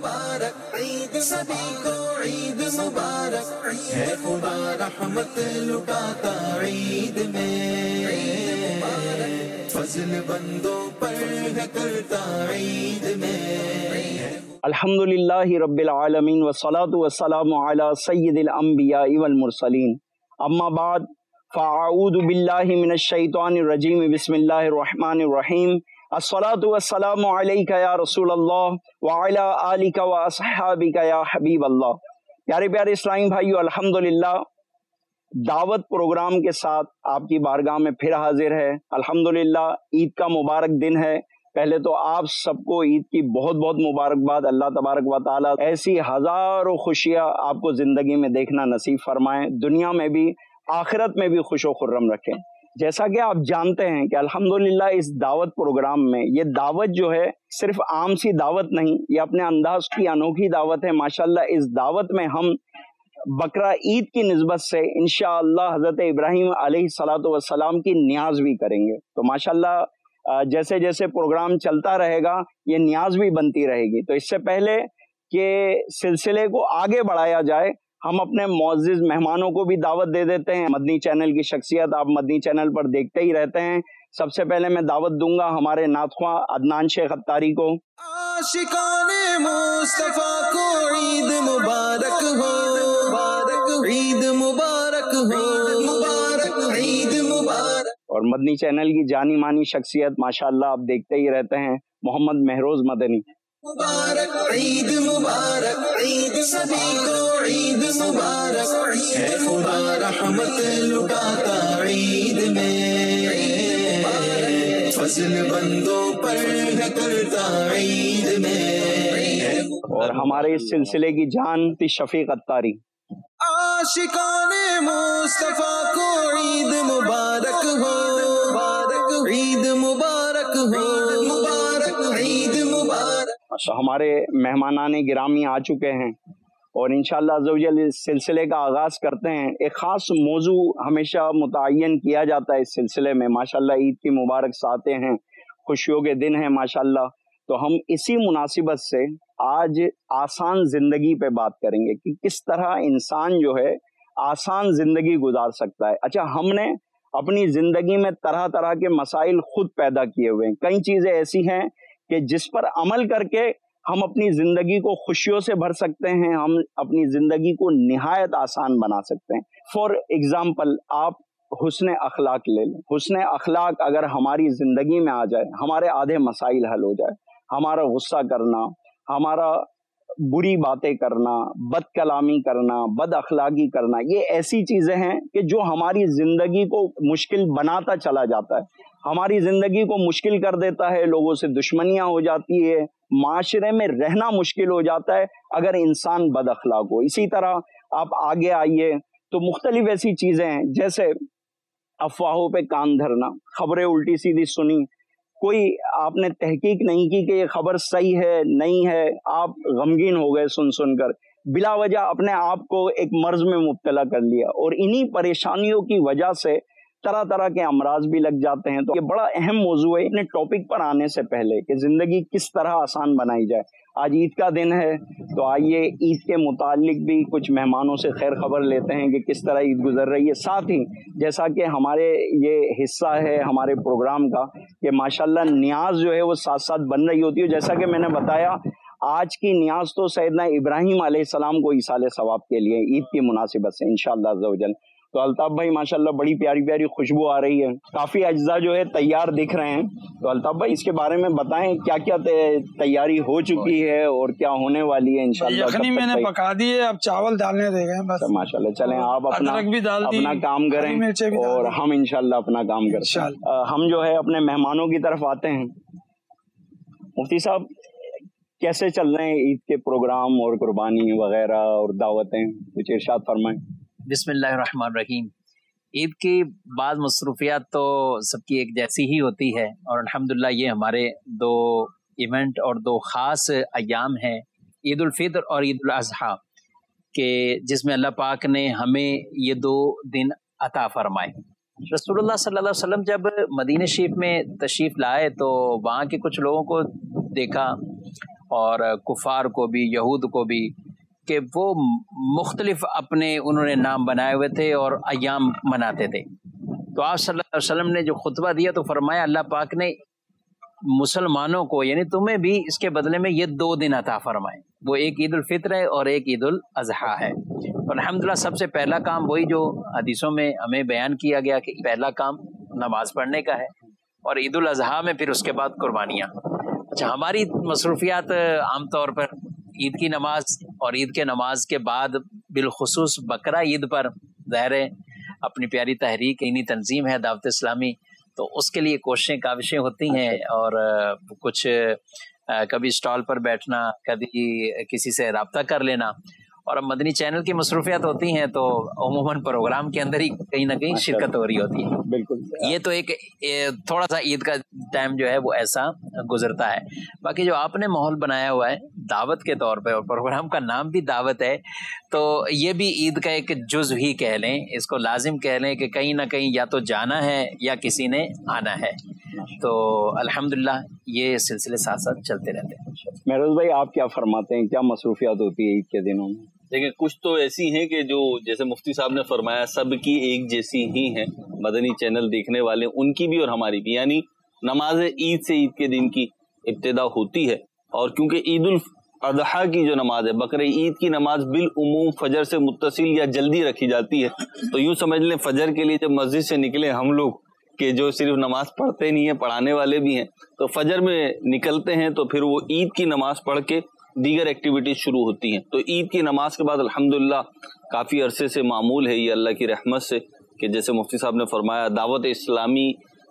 मुबारक, ईद सभी को ईद मुबारक, है खुदा रहमत लुटाता ईद में, फजल बंदों पर है करता ईद में। अल्हम्दुलिल्लाहि रब्बिल आलमीन वस्सलातु वस्सलामु अला सय्यिदिल अंबिया'i वल मुरसलीन, अम्मा बाद फ़अऊज़ु बिल्लाहि मिनश शैतानिर रजीम, बिस्मिल्लाहिर रहमानिर रहीम। अस्सलातु वस्सलामु अलैका या रसूलल्लाह व अला आलिका व अस्हाबिका या हबीबल्लाह। प्यारे प्यारे इस्लामी भाइयों, अल्हम्दुलिल्लाह दावत प्रोग्राम के साथ आपकी बारगाह में फिर हाजिर है। अल्हम्दुलिल्लाह ईद का मुबारक दिन है। पहले तो आप सबको ईद की बहुत बहुत मुबारकबाद। अल्लाह तबारक व तआला ऐसी हजारों खुशियाँ आपको ज़िंदगी में देखना नसीब फरमाएं, दुनिया में भी आखिरत में भी खुश व खुर्रम रखें। जैसा कि आप जानते हैं कि अल्हम्दुलिल्लाह इस दावत प्रोग्राम में ये दावत जो है सिर्फ आम सी दावत नहीं, ये अपने अंदाज की अनोखी दावत है। माशाल्लाह इस दावत में हम बकरा ईद की निस्बत से इंशाअल्लाह हज़रत इब्राहीम अलैहिस्सलातु वस्सलाम की न्याज भी करेंगे। तो माशाल्लाह जैसे जैसे प्रोग्राम चलता रहेगा ये न्याज भी बनती रहेगी। तो इससे पहले कि सिलसिले को आगे बढ़ाया जाए, हम अपने मुअज़्ज़िज़ मेहमानों को भी दावत दे देते हैं। मदनी चैनल की शख्सियत आप मदनी चैनल पर देखते ही रहते हैं। सबसे पहले मैं दावत दूंगा हमारे नातख़्वां अदनान शेख अत्तारी को। आशिकाने मुस्तफा को ईद मुबारक हो, ईद मुबारक हो, मुबारक ईद मुबारक। और मदनी चैनल की जानी मानी शख्सियत माशाअल्लाह आप देखते ही रहते हैं, मोहम्मद महरोज मदनी। मुबारक ईद मुबारक, ईद सभी को ईद मुबारक, है खुदा रहमत लुटाता ईद में, फजल बंदों पर है करता ईद में। और हमारे इस सिलसिले की जान थी शफीक अत्तारी। आशिकाने मुस्तफा को ईद मुबारक हो, ईद मुबारक हो, मुबारक ईद मुबारक। तो हमारे मेहमानाने गिरामी आ चुके हैं और इंशाअल्लाह अज़्ज़वजल इस सिलसिले का आगाज़ करते हैं। एक ख़ास मौजू हमेशा मुतय्यन किया जाता है इस सिलसिले में। माशाअल्लाह ईद की मुबारक सातें हैं, खुशियों के दिन हैं माशाअल्लाह। तो हम इसी मुनासिबत से आज आसान ज़िंदगी पे बात करेंगे कि किस तरह इंसान जो है आसान ज़िंदगी गुजार सकता है। अच्छा, हमने अपनी ज़िंदगी में तरह तरह के मसाइल खुद पैदा किए हुए हैं। कई चीज़ें ऐसी हैं कि जिस पर अमल करके हम अपनी ज़िंदगी को खुशियों से भर सकते हैं, हम अपनी ज़िंदगी को निहायत आसान बना सकते हैं। फॉर एग्ज़ाम्पल आप हुस्न अखलाक ले लें। हुस्न अखलाक अगर हमारी ज़िंदगी में आ जाए, हमारे आधे मसाइल हल हो जाए। हमारा गुस्सा करना, हमारा बुरी बातें करना, बद कलामी करना, बद अखलाकी करना, ये ऐसी चीज़ें हैं कि जो हमारी ज़िंदगी को मुश्किल बनाता चला जाता है, हमारी ज़िंदगी को मुश्किल कर देता है। लोगों से दुश्मनियाँ हो जाती है, माशरे में रहना मुश्किल हो जाता है अगर इंसान बद अखलाक हो। इसी तरह आप आगे आइए तो मुख्तलिफ ऐसी चीज़ें हैं जैसे अफवाहों पे कान धरना, खबरें उल्टी सीधी सुनी, कोई आपने तहकीक नहीं की कि ये खबर सही है नहीं है, आप गमगीन हो गए सुन सुनकर, बिला वजह अपने आप को एक मर्ज में मुब्तला कर लिया और इन्हीं परेशानियों की वजह से तरह तरह के अमराज भी लग जाते हैं। तो ये बड़ा अहम मौजू है। इन्हें टॉपिक पर आने से पहले कि ज़िंदगी किस तरह आसान बनाई जाए, आज ईद का दिन है तो आइए ईद के मुतालिक भी कुछ मेहमानों से खैर खबर लेते हैं कि किस तरह ईद गुजर रही है। साथ ही जैसा कि हमारे ये हिस्सा है हमारे प्रोग्राम का कि माशाल्लाह न्याज जो है वो साथ साथ बन रही होती है। जैसा कि मैंने बताया, आज की न्याज तो सैयदना इब्राहीम अलैहिस्सलाम को ईसाले सवाब के लिए ईद की मुनासिबत से इंशाअल्लाह अज़्ज़वजल। तो अल्ताफ़ भाई माशाल्लाह बड़ी प्यारी प्यारी खुशबू आ रही है, काफ़ी अज्जा जो है तैयार दिख रहे हैं। तो अल्ताफ़ भाई इसके बारे में बताएं क्या क्या तैयारी हो चुकी है और क्या होने वाली है इंशाअल्लाह। यखनी मैंने पका दी है, अब चावल डालने दे गए बस। माशाल्लाह, चलें आप अपना काम करें और हम इंशाअल्लाह अपना काम करें। हम जो है अपने मेहमानों की तरफ आते हैं। मुफ्ती साहब, कैसे चल रहे हैं ईद के प्रोग्राम और कुर्बानी वगैरह और दावतें, कुछ इरशाद फरमाएं। बिस्मिल्लाहिर्रहमानिर्रहीम। ईद की बाद मसरूफियात तो सबकी एक जैसी ही होती है और अल्हम्दुलिल्लाह ये हमारे दो इवेंट और दो ख़ास अयाम हैं, ईद उल फितर और ईद उल अज़हा, के जिसमें अल्लाह पाक ने हमें ये दो दिन अता फरमाए। रसूलुल्लाह सल्लल्लाहु अलैहि वसल्लम जब मदीना शरीफ में तशरीफ़ लाए तो वहाँ के कुछ लोगों को देखा اور کفار کو بھی، یہود کو بھی، کہ وہ مختلف اپنے انہوں نے نام بنائے ہوئے تھے اور ایام مناتے تھے. تو آپ صلی اللہ علیہ وسلم نے جو خطبہ دیا تو فرمایا اللہ پاک نے مسلمانوں کو یعنی تمہیں بھی اس کے بدلے میں یہ 2 دن عطا فرمائے. وہ ایک عید الفطر ہے اور ایک عید الاضحیٰ ہے. اور الحمدللہ سب سے پہلا کام وہی جو حدیثوں میں ہمیں بیان کیا گیا کہ پہلا کام نماز پڑھنے کا ہے، اور عید الاضحیٰ میں پھر اس کے بعد قربانیاں. اچھا، ہماری مصروفیات عام طور پر عید کی نماز اور عید کے نماز کے بعد بالخصوص بقرہ عید پر ظاہر ہے اپنی پیاری تحریک دینی تنظیم ہے دعوت اسلامی، تو اس کے لیے کوششیں کاوشیں ہوتی ہیں، اور کچھ کبھی اسٹال پر بیٹھنا، کبھی کسی سے رابطہ کر لینا، اور اب مدنی چینل کی مصروفیات ہوتی ہیں تو عموماً پروگرام کے اندر ہی کہیں نہ کہیں شرکت ہو رہی ہوتی ہے. بالکل، یہ تو ایک تھوڑا سا عید کا ٹائم جو ہے وہ ایسا گزرتا ہے. باقی جو آپ نے ماحول بنایا ہوا ہے دعوت کے طور پہ، اور پروگرام کا نام بھی دعوت ہے، تو یہ بھی عید کا ایک جزو ہی کہہ لیں، اس کو لازم کہہ لیں کہ کہیں نہ کہیں یا تو جانا ہے یا کسی نے آنا ہے. تو الحمدللہ یہ سلسلے ساتھ ساتھ چلتے رہتے ہیں. مہروز بھائی آپ کیا فرماتے ہیں، کیا مصروفیات ہوتی ہے عید کے دنوں میں؟ دیکھیں کچھ تو ایسی ہیں کہ جو جیسے مفتی صاحب نے فرمایا سب کی ایک جیسی ہی ہیں، مدنی چینل دیکھنے والے ان کی بھی اور ہماری بھی، یعنی نماز عید سے عید کے دن کی ابتدا ہوتی ہے. اور کیونکہ عید الاضحیٰ کی جو نماز ہے، بقرہ عید کی نماز بالعموم فجر سے متصل یا جلدی رکھی جاتی ہے. تو یوں سمجھ لیں فجر کے لیے جب مسجد سے نکلے ہم لوگ، کہ جو صرف نماز پڑھتے نہیں ہیں پڑھانے والے بھی ہیں، تو فجر میں نکلتے ہیں تو پھر وہ عید کی نماز پڑھ کے دیگر ایکٹیویٹیز شروع ہوتی ہیں. تو عید کی نماز کے بعد الحمدللہ کافی عرصے سے معمول ہے یہ اللہ کی رحمت سے کہ جیسے مفتی صاحب نے فرمایا دعوت اسلامی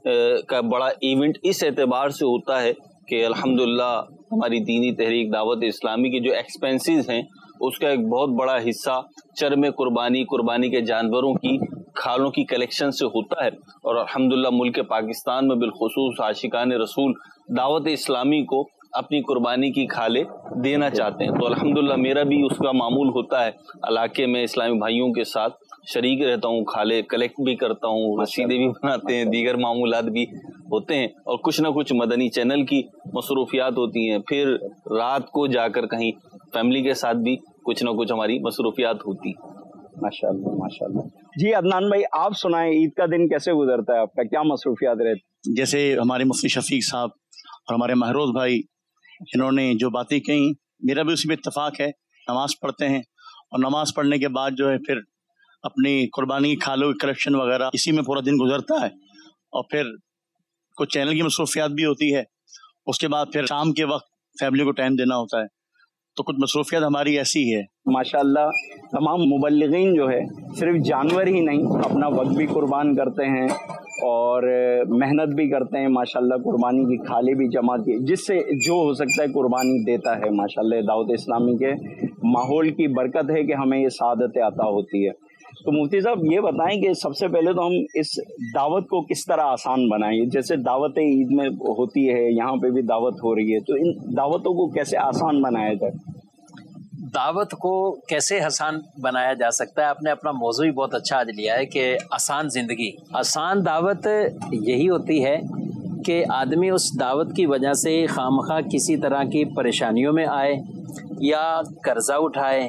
کا بڑا ایونٹ اس اعتبار سے ہوتا ہے کہ الحمدللہ ہماری دینی تحریک دعوت اسلامی کے جو ایکسپینسز ہیں اس کا ایک بہت بڑا حصہ چرم قربانی کے جانوروں کی کھالوں کی کلیکشن سے ہوتا ہے. اور الحمدللہ ملک پاکستان میں بالخصوص عاشقان رسول دعوت اسلامی کو اپنی قربانی کی کھالیں دینا چاہتے ہیں. تو الحمدللہ میرا بھی اس کا معمول ہوتا ہے، علاقے میں اسلامی بھائیوں کے ساتھ شریک رہتا ہوں، کھالے کلیکٹ بھی کرتا ہوں، رسیدیں بھی بناتے ہیں، دیگر معمولات بھی ہوتے ہیں، اور کچھ نہ کچھ مدنی چینل کی مصروفیات ہوتی ہیں. پھر رات کو جا کر کہیں فیملی کے ساتھ بھی کچھ نہ کچھ ہماری مصروفیات ہوتی ہیں. ماشاءاللہ ماشاءاللہ. جی عدنان بھائی آپ سنائیں، عید کا دن کیسے گزرتا ہے آپ کا، کیا مصروفیات رہتی؟ جیسے ہمارے مفتی شفیق صاحب اور ہمارے مہروز بھائی انہوں نے جو باتیں کہیں، میرا بھی اسی میں اتفاق ہے. نماز پڑھتے ہیں اور نماز پڑھنے کے بعد جو ہے پھر اپنی قربانی کی کھالوں کی کلیکشن وغیرہ اسی میں پورا دن گزرتا ہے. اور پھر کچھ چینل کی مصروفیات بھی ہوتی ہے. اس کے بعد پھر شام کے وقت فیملی کو ٹائم دینا ہوتا ہے. تو کچھ مصروفیات ہماری ایسی ہے. ماشاءاللہ تمام مبلغین جو ہے صرف جانور ہی نہیں اپنا وقت بھی قربان کرتے ہیں اور محنت بھی کرتے ہیں. ماشاءاللہ قربانی کی کھالیں بھی جمع کی، جس سے جو ہو سکتا ہے قربانی دیتا ہے. ماشاءاللہ دعوت اسلامی کے ماحول کی برکت ہے کہ ہمیں یہ سعادت عطا ہوتی ہے. تو مفتی صاحب یہ بتائیں کہ سب سے پہلے تو ہم اس دعوت کو کس طرح آسان بنائیں، جیسے دعوت عید میں ہوتی ہے، یہاں پہ بھی دعوت ہو رہی ہے، تو ان دعوتوں کو کیسے آسان بنایا جائے؟ دعوت کو کیسے آسان بنایا جا سکتا ہے، آپ نے اپنا موضوع ہی بہت اچھا آج لیا ہے کہ آسان زندگی. آسان دعوت یہی ہوتی ہے کہ آدمی اس دعوت کی وجہ سے خامخواہ کسی طرح کی پریشانیوں میں آئے یا قرضہ اٹھائے،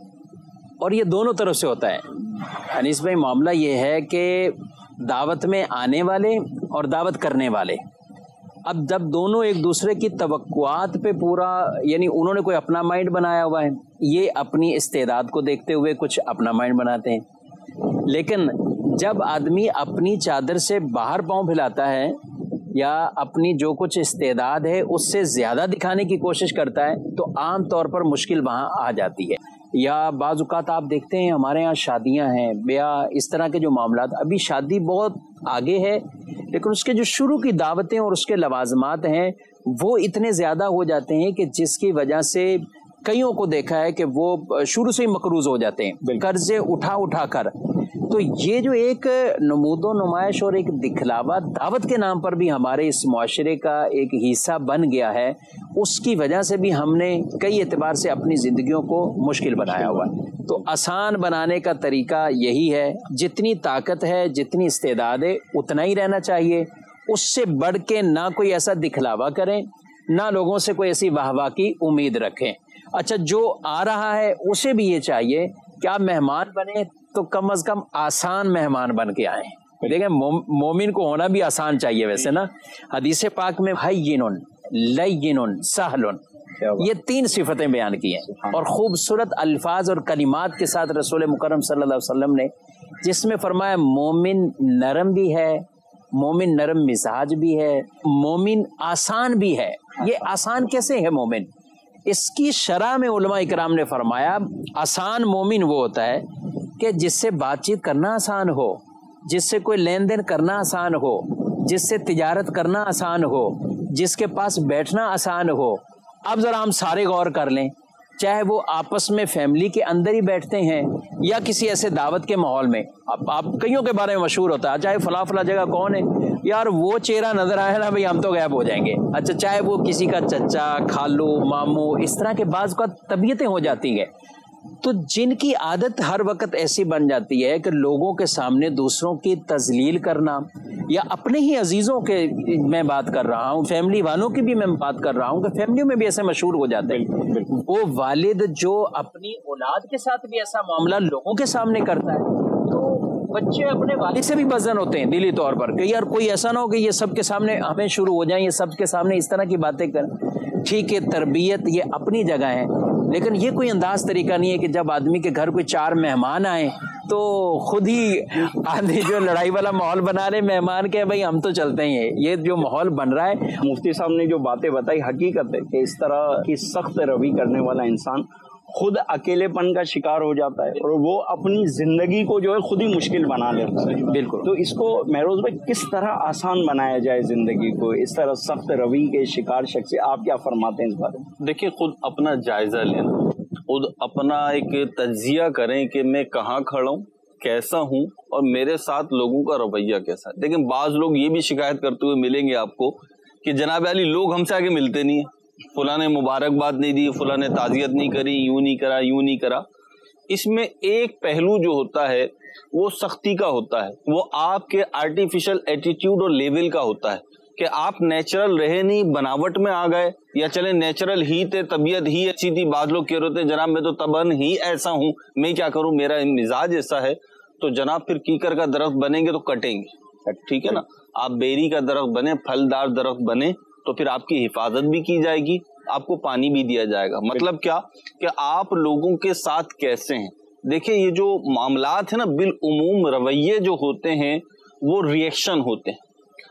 اور یہ دونوں طرف سے ہوتا ہے. یعنی اس میں معاملہ یہ ہے کہ دعوت میں آنے والے اور دعوت کرنے والے، اب جب دونوں ایک دوسرے کی توقعات پہ پورا، یعنی انہوں نے کوئی اپنا مائنڈ بنایا ہوا ہے، یہ اپنی استعداد کو دیکھتے ہوئے کچھ اپنا مائنڈ بناتے ہیں. لیکن جب آدمی اپنی چادر سے باہر پاؤں پھیلاتا ہے یا اپنی جو کچھ استعداد ہے اس سے زیادہ دکھانے کی کوشش کرتا ہے تو عام طور پر مشکل وہاں آ جاتی ہے. یا بعض اوقات آپ دیکھتے ہیں ہمارے ہاں شادیاں ہیں یا اس طرح کے جو معاملات، ابھی شادی بہت آگے ہے لیکن اس کے جو شروع کی دعوتیں اور اس کے لوازمات ہیں وہ اتنے زیادہ ہو جاتے ہیں کہ جس کی وجہ سے کئیوں کو دیکھا ہے کہ وہ شروع سے ہی مقروض ہو جاتے ہیں قرضے اٹھا کر. تو یہ جو ایک نمود و نمائش اور ایک دکھلاوا دعوت کے نام پر بھی ہمارے اس معاشرے کا ایک حصہ بن گیا ہے، اس کی وجہ سے بھی ہم نے کئی اعتبار سے اپنی زندگیوں کو مشکل بنایا ہوا ہے. تو آسان بنانے کا طریقہ یہی ہے، جتنی طاقت ہے جتنی استعداد ہے اتنا ہی رہنا چاہیے، اس سے بڑھ کے نہ کوئی ایسا دکھلاوا کریں نہ لوگوں سے کوئی ایسی واہ واہ کی امید رکھیں. اچھا جو آ رہا ہے اسے بھی یہ چاہیے کہ آپ مہمان بنے تو کم از کم آسان مہمان بن کے آئیں. دیکھیں مومن کو ہونا بھی آسان چاہیے ویسے نا. حدیث پاک میں ہین لین سہل یہ 3 صفتیں بیان کی ہیں اور خوبصورت الفاظ اور کلمات کے ساتھ رسول مکرم صلی اللہ علیہ وسلم نے، جس میں فرمایا مومن نرم بھی ہے، مومن نرم مزاج بھی ہے، مومن آسان بھی ہے. یہ آسان کیسے ہے مومن؟ اس کی شرح میں علماء اکرام نے فرمایا آسان مومن وہ ہوتا ہے کہ جس سے بات چیت کرنا آسان ہو، جس سے کوئی لین دین کرنا آسان ہو، جس سے تجارت کرنا آسان ہو، جس کے پاس بیٹھنا آسان ہو. اب ذرا ہم سارے غور کر لیں، چاہے وہ آپس میں فیملی کے اندر ہی بیٹھتے ہیں یا کسی ایسے دعوت کے ماحول میں. اب آپ کئیوں کے بارے میں مشہور ہوتا ہے، چاہے فلاں فلاں جگہ کون ہے یار وہ چہرہ نظر آئے نا بھئی ہم تو غائب ہو جائیں گے. اچھا چاہے وہ کسی کا چچا، خالو، ماموں، اس طرح کے بعض کا طبیعتیں ہو جاتی ہیں. تو جن کی عادت ہر وقت ایسی بن جاتی ہے کہ لوگوں کے سامنے دوسروں کی تذلیل کرنا، یا اپنے ہی عزیزوں کے میں بات کر رہا ہوں، فیملی والوں کی بھی میں بات کر رہا ہوں کہ فیملیوں میں بھی ایسے مشہور ہو جاتے ہیں. وہ والد جو اپنی اولاد کے ساتھ بھی ایسا معاملہ لوگوں کے سامنے کرتا ہے تو بچے اپنے والد سے بھی بزن ہوتے ہیں دلی طور پر کہ یار کوئی ایسا نہ ہو کہ یہ سب کے سامنے ہمیں شروع ہو جائیں، یہ سب کے سامنے اس طرح کی باتیں کریں. ٹھیک ہے تربیت یہ اپنی جگہ ہے، لیکن یہ کوئی انداز طریقہ نہیں ہے کہ جب آدمی کے گھر کوئی 4 مہمان آئیں تو خود ہی آدمی جو لڑائی والا ماحول بنا رہے مہمان کے بھائی ہم تو چلتے ہیں. یہ جو ماحول بن رہا ہے، مفتی صاحب نے جو باتیں بتائی حقیقت ہے کہ اس طرح کی سخت روی کرنے والا انسان خود اکیلے پن کا شکار ہو جاتا ہے اور وہ اپنی زندگی کو جو ہے خود ہی مشکل بنا لیتا ہے. بالکل. تو اس کو مہروز بھائی کس طرح آسان بنایا جائے زندگی کو اس طرح سخت روی کے شکار شخص سے؟ آپ کیا فرماتے ہیں اس بارے میں؟ دیکھیں خود اپنا جائزہ لینا، خود اپنا ایک تجزیہ کریں کہ میں کہاں کھڑا ہوں، کیسا ہوں اور میرے ساتھ لوگوں کا رویہ کیسا ہے. دیکھیں بعض لوگ یہ بھی شکایت کرتے ہوئے ملیں گے آپ کو کہ جناب علی لوگ ہم سے آگے ملتے نہیں ہیں، فلاں نے مبارکباد نہیں دی، فلاں نے تعزیت نہیں کری، یوں نہیں کرا یوں نہیں کرا. اس میں ایک پہلو جو ہوتا ہے وہ سختی کا ہوتا ہے، وہ آپ کے آرٹیفیشل ایٹیٹیوڈ اور لیول کا ہوتا ہے کہ آپ نیچرل رہے نہیں، بناوٹ میں آ گئے، یا چلے نیچرل ہی تھے، طبیعت ہی اچھی تھی. بعض لوگ کہہ رہے تھے جناب میں تو تباً ہی ایسا ہوں، میں کیا کروں، میرا مزاج ایسا ہے. تو جناب پھر کیکر کا درخت بنیں گے تو کٹیں گے، ٹھیک ہے نا. آپ بیری کا درخت بنے، پھلدار درخت بنے تو پھر آپ کی حفاظت بھی کی جائے گی، آپ کو پانی بھی دیا جائے گا. مطلب کیا کہ آپ لوگوں کے ساتھ کیسے ہیں. دیکھیں یہ جو معاملات ہیں نا بالعموم رویے جو ہوتے ہیں وہ ریئیکشن ہوتے ہیں.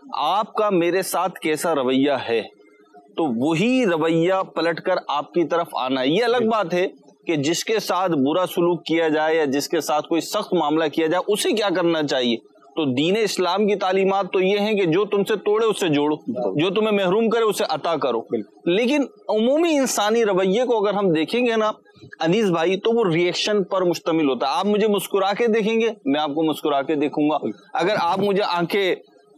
آپ کا میرے ساتھ کیسا رویہ ہے تو وہی رویہ پلٹ کر آپ کی طرف آنا. یہ الگ بات ہے کہ جس کے ساتھ برا سلوک کیا جائے یا جس کے ساتھ کوئی سخت معاملہ کیا جائے اسے کیا کرنا چاہیے. تو دین اسلام کی تعلیمات تو یہ ہیں کہ جو تم سے توڑے اس سے جوڑو، جو تمہیں محروم کرے اسے عطا کرو. لیکن عمومی انسانی رویے کو اگر ہم دیکھیں گے نا انیس بھائی تو وہ ریئیکشن پر مشتمل ہوتا ہے. آپ مجھے مسکرا کے دیکھیں گے میں آپ کو مسکرا کے دیکھوں گا، اگر آپ مجھے آنکھیں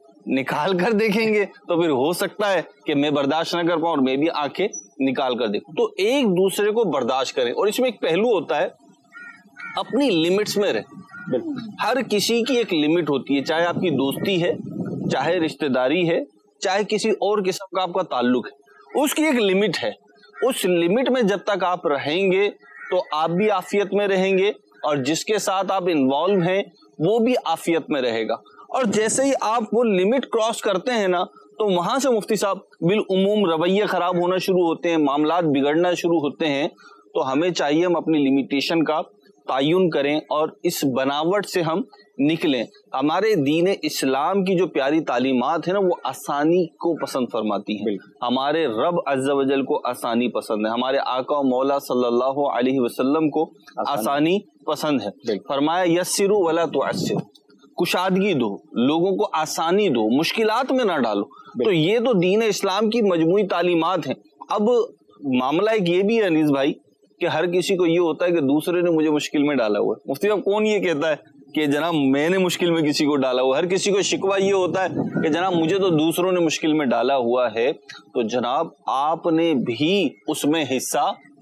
نکال کر دیکھیں گے تو پھر ہو سکتا ہے کہ میں برداشت نہ کر پاؤں اور میں بھی آنکھیں نکال کر دیکھوں. تو ایک دوسرے کو برداشت کریں. اور اس میں ایک پہلو ہوتا ہے اپنی لمٹس میں رہیں. ہر کسی کی ایک لمٹ ہوتی ہے، چاہے آپ کی دوستی ہے، چاہے رشتہ داری ہے، چاہے کسی اور قسم کا آپ کا تعلق ہے، اس کی ایک لمٹ ہے. اس لمٹ میں جب تک آپ رہیں گے تو آپ بھی عافیت میں رہیں گے اور جس کے ساتھ آپ انوالو ہیں وہ بھی عافیت میں رہے گا. اور جیسے ہی آپ وہ لمٹ کراس کرتے ہیں نا تو وہاں سے مفتی صاحب بالعموم رویے خراب ہونا شروع ہوتے ہیں، معاملات بگڑنا شروع ہوتے ہیں. تو ہمیں چاہیے ہم اپنی لمیٹیشن کا تعین کریں اور اس بناوٹ سے ہم نکلیں. ہمارے دین اسلام کی جو پیاری تعلیمات ہیں نا وہ آسانی کو پسند فرماتی ہیں. ہمارے رب عز و جل کو آسانی پسند ہے، ہمارے آقا و مولا صلی اللہ علیہ وسلم کو آسانی پسند ہے. فرمایا یسروا ولا تعسروا، کشادگی دو، لوگوں کو آسانی دو، مشکلات میں نہ ڈالو. تو یہ تو دین اسلام کی مجموعی تعلیمات ہیں. اب معاملہ ایک یہ بھی ہے انیس بھائی کہ ہر کسی کو یہ ہوتا ہے کہ دوسرے نے مجھے مشکل میں ڈالا ہوا ہے. مفتی صاحب کون یہ کہتا ہے کہ جناب میں نے مشکل میں کسی کو ڈالا ہوا؟ ہر کسی کو شکوہ یہ ہوتا ہے کہ جناب مجھے تو دوسروں نے مشکل میں ڈالا ہوا ہے. تو جناب آپ نے بھی اس میں حصہ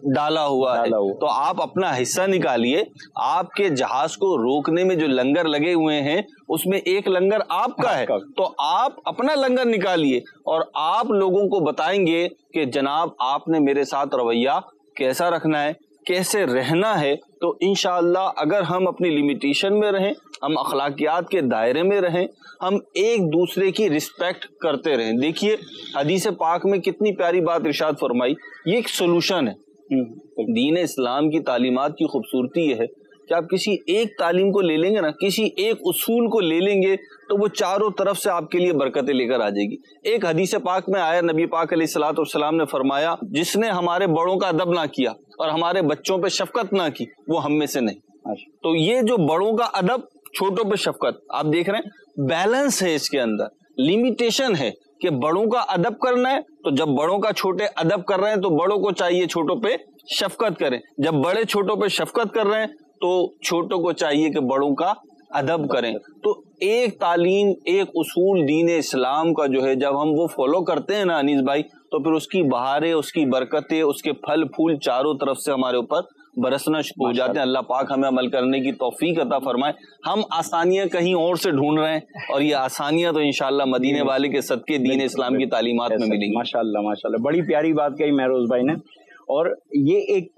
ڈالا ہوا ہے. تو آپ اپنا حصہ نکالیے. آپ کے جہاز کو روکنے میں جو لنگر لگے ہوئے ہیں اس میں ایک لنگر آپ کا ہے, تو آپ اپنا لنگر نکالیے اور آپ لوگوں کو بتائیں گے کہ جناب آپ نے میرے ساتھ رویہ کیسا رکھنا ہے, کیسے رہنا ہے. تو انشاءاللہ اگر ہم اپنی لمیٹیشن میں رہیں, ہم اخلاقیات کے دائرے میں رہیں, ہم ایک دوسرے کی رسپیکٹ کرتے رہیں. دیکھیے حدیث پاک میں کتنی پیاری بات ارشاد فرمائی, یہ ایک سولوشن ہے. دین اسلام کی تعلیمات کی خوبصورتی یہ ہے کہ آپ کسی ایک تعلیم کو لے لیں گے نا, کسی ایک اصول کو لے لیں گے تو وہ چاروں طرف سے آپ کے لیے برکتیں لے کر آ جائے گی. ایک حدیث پاک میں آیا, نبی پاک علیہ الصلوۃ والسلام نے فرمایا, جس نے ہمارے بڑوں کا ادب نہ کیا اور ہمارے بچوں پہ شفقت نہ کی وہ ہم میں سے نہیں. تو یہ جو بڑوں کا ادب, چھوٹوں پہ شفقت, آپ دیکھ رہے ہیں بیلنس ہے اس کے اندر, لمیٹیشن ہے کہ بڑوں کا ادب کرنا ہے, تو جب بڑوں کا چھوٹے ادب کر رہے ہیں تو بڑوں کو چاہیے چھوٹوں پہ شفقت کریں. جب بڑے چھوٹوں پہ شفقت کر رہے ہیں تو چھوٹوں کو چاہیے کہ بڑوں کا ادب کریں. تو ایک تعلیم, ایک اصول دین اسلام کا جو ہے جب ہم وہ فالو کرتے ہیں نا انیس بھائی, تو پھر اس کی بہاریں, اس کی برکتیں, اس کے پھل پھول چاروں طرف سے ہمارے اوپر برسنا شروع ہو جاتے ہیں. اللہ پاک ہمیں عمل کرنے کی توفیق عطا فرمائے. ہم آسانیاں کہیں اور سے ڈھونڈ رہے ہیں اور یہ آسانیاں تو انشاءاللہ مدینے والے کے صدقے دین اسلام کی تعلیمات میں ملیں گی. ماشاءاللہ ماشاءاللہ, بڑی پیاری بات کہی مہروز بھائی نے. اور یہ ایک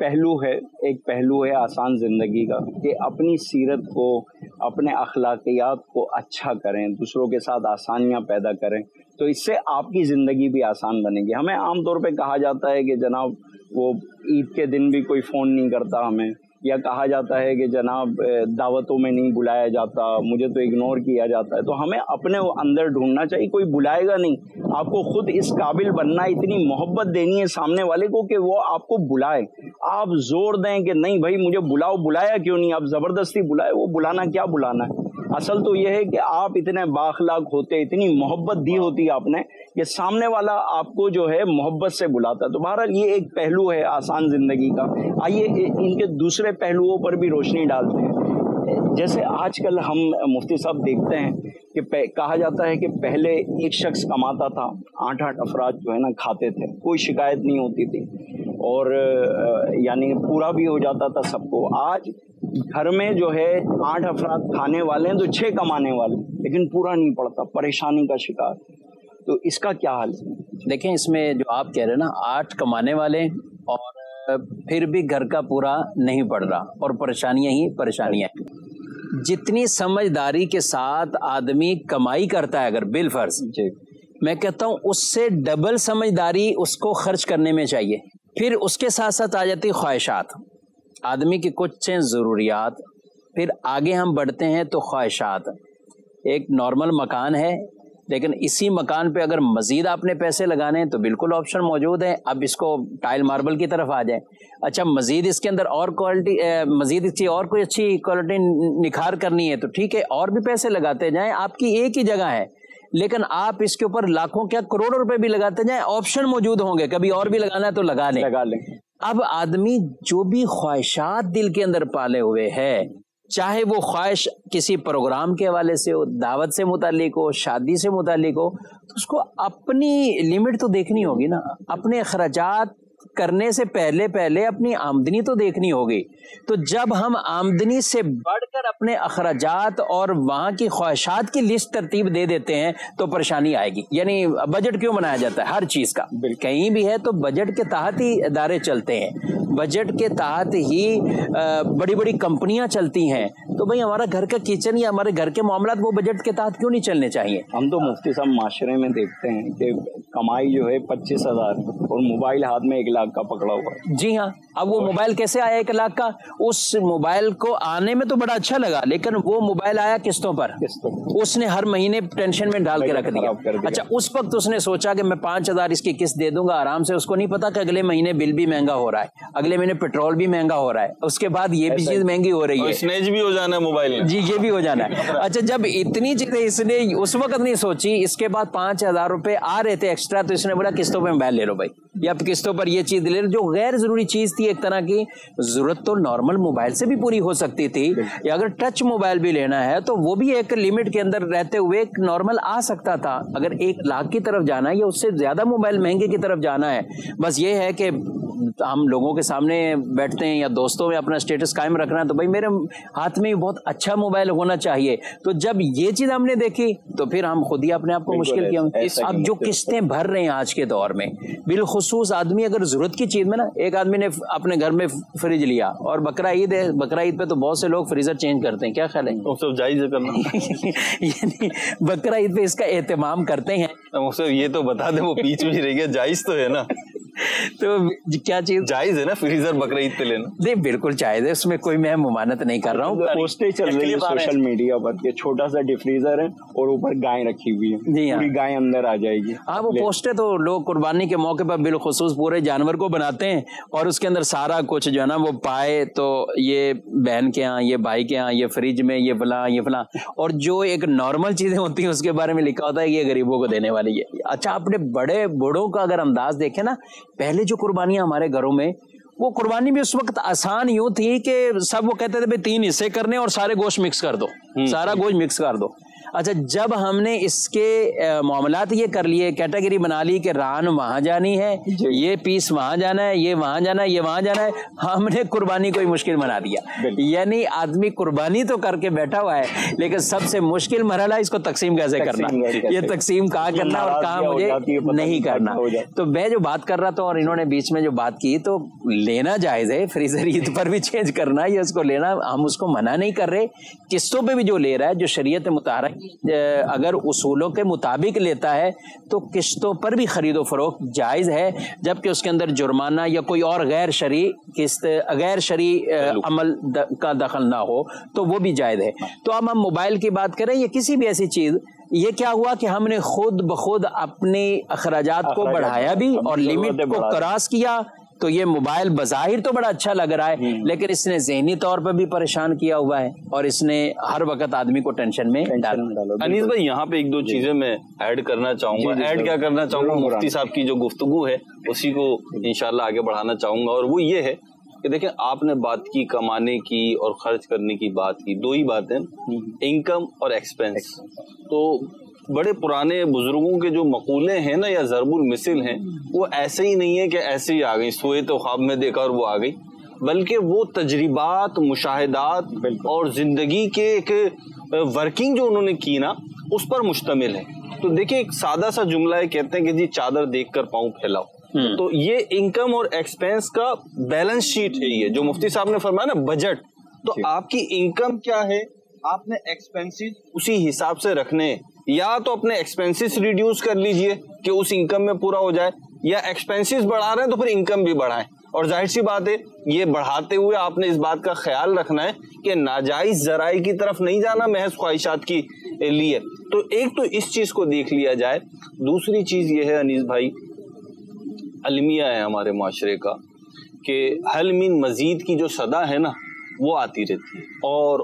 پہلو ہے آسان زندگی کا کہ اپنی سیرت کو, اپنے اخلاقیات کو اچھا کریں, دوسروں کے ساتھ آسانیاں پیدا کریں, تو اس سے آپ کی زندگی بھی آسان بنے گی. ہمیں عام طور پہ کہا جاتا ہے کہ جناب وہ عید کے دن بھی کوئی فون نہیں کرتا ہمیں, یا کہا جاتا ہے کہ جناب دعوتوں میں نہیں بلایا جاتا, مجھے تو اگنور کیا جاتا ہے. تو ہمیں اپنے اندر ڈھونڈنا چاہیے, کوئی بلائے گا نہیں, آپ کو خود اس قابل بننا, اتنی محبت دینی ہے سامنے والے کو کہ وہ آپ کو بلائے. آپ زور دیں کہ نہیں بھائی مجھے بلاؤ, بلایا کیوں نہیں, آپ زبردستی بلائے, وہ بلانا کیا بلانا ہے. اصل تو یہ ہے کہ آپ اتنے بااخلاق ہوتے, اتنی محبت دی ہوتی آپ نے کہ سامنے والا آپ کو جو ہے محبت سے بلاتا ہے. تو بہرحال یہ ایک پہلو ہے آسان زندگی کا. آئیے ان کے دوسرے پہلوؤں پر بھی روشنی ڈالتے ہیں. جیسے آج کل ہم مفتی صاحب دیکھتے ہیں کہ کہا جاتا ہے کہ پہلے ایک شخص کماتا تھا, 8 افراد جو ہے نا کھاتے تھے, کوئی شکایت نہیں ہوتی تھی, اور یعنی پورا بھی ہو جاتا تھا سب کو. آج گھر میں جو ہے 8 افراد کھانے والے ہیں تو 6 کمانے والے, لیکن پورا نہیں پڑتا, پریشانی کا شکار. تو اس کا کیا حل ہے؟ دیکھیں اس میں جو آپ کہہ رہے ہیں نا, 8 کمانے والے اور پھر بھی گھر کا پورا نہیں پڑ رہا اور پریشانیاں ہی پریشانیاں. جتنی سمجھداری کے ساتھ آدمی کمائی کرتا ہے اگر بالفرض, میں کہتا ہوں اس سے ڈبل سمجھداری اس کو خرچ کرنے میں چاہیے. پھر اس کے ساتھ ساتھ آ جاتی خواہشات, آدمی کی کچھ ضروریات, پھر آگے ہم بڑھتے ہیں تو خواہشات. ایک نارمل مکان ہے, لیکن اسی مکان پہ اگر مزید آپ نے پیسے لگانے ہیں تو بالکل آپشن موجود ہے. اب اس کو ٹائل ماربل کی طرف آ جائیں, اچھا مزید اس کے اندر اور کوالٹی, مزید اس کی اور کوئی اچھی کوالٹی نکھار کرنی ہے تو ٹھیک ہے, اور بھی پیسے لگاتے جائیں. آپ کی ایک ہی جگہ ہے, لیکن آپ اس کے اوپر لاکھوں کیا کروڑوں روپے بھی لگاتے جائیں, آپشن موجود ہوں گے, کبھی اور بھی لگانا ہے تو لگا لیں. اب آدمی جو بھی خواہشات دل کے اندر پالے ہوئے ہے, چاہے وہ خواہش کسی پروگرام کے حوالے سے ہو, دعوت سے متعلق ہو, شادی سے متعلق ہو, تو اس کو اپنی لمٹ تو دیکھنی ہوگی نا. اپنے اخراجات کرنے سے پہلے اپنی آمدنی تو دیکھنی ہوگی. تو جب ہم آمدنی سے بڑھ کر اپنے اخراجات اور وہاں کی خواہشات کی لسٹ ترتیب دے دیتے ہیں تو پریشانی آئے گی. یعنی بجٹ کیوں بنایا جاتا ہے ہر چیز کا, کہیں بھی ہے تو بجٹ کے تحت ہی ادارے چلتے ہیں, بجٹ کے تحت ہی بڑی بڑی کمپنیاں چلتی ہیں. تو بھئی ہمارا گھر کا کچن یا ہمارے گھر کے معاملات وہ بجٹ کے تحت کیوں نہیں چلنے چاہیے؟ ہم تو مفتی صاحب معاشرے میں دیکھتے ہیں کہ کمائی جو ہے 25,000 اور موبائل ہاتھ میں 1 لاکھ کا پکڑا ہوا ہے. جی ہاں, اب وہ موبائل کیسے آیا 1 لاکھ کا؟ اس موبائل کو آنے میں تو بڑا اچھا لگا, لیکن وہ موبائل آیا قسطوں پر, اس نے ہر مہینے ٹینشن میں ڈال کے رکھ دیا. اچھا اس وقت اس نے سوچا کہ میں 5,000 اس کی قسط دے دوں گا آرام سے, اس کو نہیں پتا کہ اگلے مہینے بل بھی مہنگا ہو رہا ہے, اگلے مہینے پیٹرول بھی مہنگا ہو رہا ہے, اس کے بعد یہ بھی چیز مہنگی ہو رہی ہے, اسنیچ بھی ہو جانا ہے موبائل, جی یہ بھی ہو جانا ہے. اچھا جب اتنی چیزیں اس نے اس وقت نہیں سوچی, اس کے بعد 5,000 روپے آ رہے تھے ایکسٹرا, تو اس نے بولا قسطوں پہ موبائل لے لو بھائی, یا قسطوں پر یہ چیز لے لو, جو غیر ضروری چیز تھی. ایک طرح کی ضرورت تو نارمل موبائل سے بھی پوری ہو سکتی تھی, یا اگر ٹچ موبائل بھی لینا ہے تو وہ بھی ایک لمٹ کے اندر رہتے ہوئے ایک نارمل آ سکتا تھا. اگر 1 لاکھ کی طرف جانا ہے یا اس سے زیادہ موبائل مہنگے کی طرف جانا ہے, بس یہ ہے کہ ہم لوگوں کے سامنے بیٹھتے ہیں یا دوستوں میں اپنا اسٹیٹس قائم رکھنا ہے تو بھائی میرے ہاتھ میں بہت اچھا موبائل ہونا چاہیے. تو جب یہ چیز ہم نے دیکھی تو پھر ہم خود ہی اپنے آپ کو مشکل کیا. اب جو قسطیں بھر رہے ہیں آج کے دور میں, بالخصوص آدمی اگر ضرورت کی چیز میں نا, ایک آدمی نے اپنے گھر میں فریج لیا اور بقرہ عید ہے, بقرہ عید پہ تو بہت سے لوگ فریزر چینج کرتے ہیں, کیا خیال ہے؟ سب جائز ہے کرنا. یعنی بقرہ عید پہ اس کا اہتمام کرتے ہیں. یہ تو بتا دیں وہ بیچ میں رہ گیا, جائز تو ہے نا؟ تو کیا چیز جائز ہے نا فریزر بقرہ عید پہ لینا؟ نہیں بالکل جائز ہے, اس میں کوئی میں ممانعت نہیں کر رہا ہوں. پوسٹیں چل رہی ہے سوشل میڈیا پر کہ چھوٹا سا ڈیفریزر ہے اور اوپر گائے رکھی ہوئی ہے, جی ہاں, پوری گائے اندر آ جائے گی. ہاں وہ پوسٹیں تو لوگ قربانی کے موقع پر بالخصوص پورے جانور کو بناتے ہیں اور اس کے اندر سارا کچھ جو ہے نا وہ پائے, تو یہ بہن کے ہاں, یہ بھائی کے ہاں, یہ فریج میں, یہ فلاں یہ فلاں, اور جو ایک نارمل چیزیں ہوتی ہیں اس کے بارے میں لکھا ہوتا ہے یہ غریبوں کو دینے والی ہے. اچھا اپنے بڑے بوڑھوں کا اگر انداز دیکھیں نا, پہلے جو قربانیاں ہمارے گھروں میں, وہ قربانی بھی اس وقت آسان یوں تھی کہ سب وہ کہتے تھے 3 حصے کرنے اور سارے گوشت مکس کر دو, سارا گوشت مکس کر دو. اچھا جب ہم نے اس کے معاملات یہ کر لیے, کیٹیگری بنا لی کہ ران وہاں جانی ہے, یہ پیس وہاں جانا ہے, یہ وہاں جانا ہے, یہ وہاں جانا ہے, ہم نے قربانی کو مشکل بنا دیا. یعنی آدمی قربانی تو کر کے بیٹھا ہوا ہے لیکن سب سے مشکل مرحلہ اس کو تقسیم کیسے کرنا, یہ تقسیم کہاں کرنا اور کہاں مجھے نہیں کرنا. تو میں جو بات کر رہا تھا اور انہوں نے بیچ میں جو بات کی, تو لینا جائز ہے, فریزر عید پر بھی چینج کرنا یا اس کو لینا, ہم اس کو منع نہیں کر رہے. قسطوں پہ بھی جو لے رہا ہے, جو شریعت مطہرہ اگر اصولوں کے مطابق لیتا ہے تو قسطوں پر بھی خرید و فروخت جائز ہے, جبکہ اس کے اندر جرمانہ یا کوئی اور غیر شرعی قسط, غیر شرعی عمل کا دخل نہ ہو تو وہ بھی جائز ہے. تو اب ہم موبائل کی بات کریں یا کسی بھی ایسی چیز, یہ کیا ہوا کہ ہم نے خود بخود اپنے اخراجات کو بڑھایا بھی اور لمٹ کو کراس کیا. تو یہ موبائل بظاہر تو بڑا اچھا لگ رہا ہے لیکن اس نے ذہنی طور پر بھی پریشان کیا ہوا ہے اور اس نے ہر وقت آدمی کو ٹینشن میں ڈالا. انیس بھائی یہاں پہ 1-2 چیزیں میں ایڈ کرنا چاہوں گا. ایڈ کیا کرنا چاہوں گا, مفتی صاحب کی جو گفتگو ہے اسی کو انشاءاللہ آگے بڑھانا چاہوں گا. اور وہ یہ ہے کہ دیکھیں آپ نے بات کی کمانے کی اور خرچ کرنے کی بات کی, 2 ہی باتیں, انکم اور ایکسپینس. تو بڑے پرانے بزرگوں کے جو مقولے ہیں نا یا ضرب المثل ہیں, وہ ایسے ہی نہیں ہے کہ ایسے ہی آ گئی, سوئے تو خواب میں دیکھا اور وہ آ گئی, بلکہ وہ تجربات, مشاہدات اور زندگی کے ایک ورکنگ جو انہوں نے کی نا اس پر مشتمل ہے. تو دیکھیں ایک سادہ سا جملہ ہے, کہتے ہیں کہ جی چادر دیکھ کر پاؤں پھیلاؤ. تو یہ انکم اور ایکسپینس کا بیلنس شیٹ ہے, یہ جو مفتی صاحب نے فرمایا نا بجٹ. تو آپ کی انکم کیا ہے, آپ نے ایکسپینسز اسی حساب سے رکھنے, یا تو اپنے ایکسپینسز ریڈیوس کر لیجئے کہ اس انکم میں پورا ہو جائے, یا ایکسپینسز بڑھا رہے ہیں تو پھر انکم بھی بڑھائیں. اور ظاہر سی بات ہے یہ بڑھاتے ہوئے آپ نے اس بات کا خیال رکھنا ہے کہ ناجائز ذرائع کی طرف نہیں جانا محض خواہشات کی لیے. تو ایک تو اس چیز کو دیکھ لیا جائے. دوسری چیز یہ ہے انیس بھائی, المیہ ہے ہمارے معاشرے کا کہ حل من مزید کی جو صدا ہے نا وہ آتی رہتی ہے,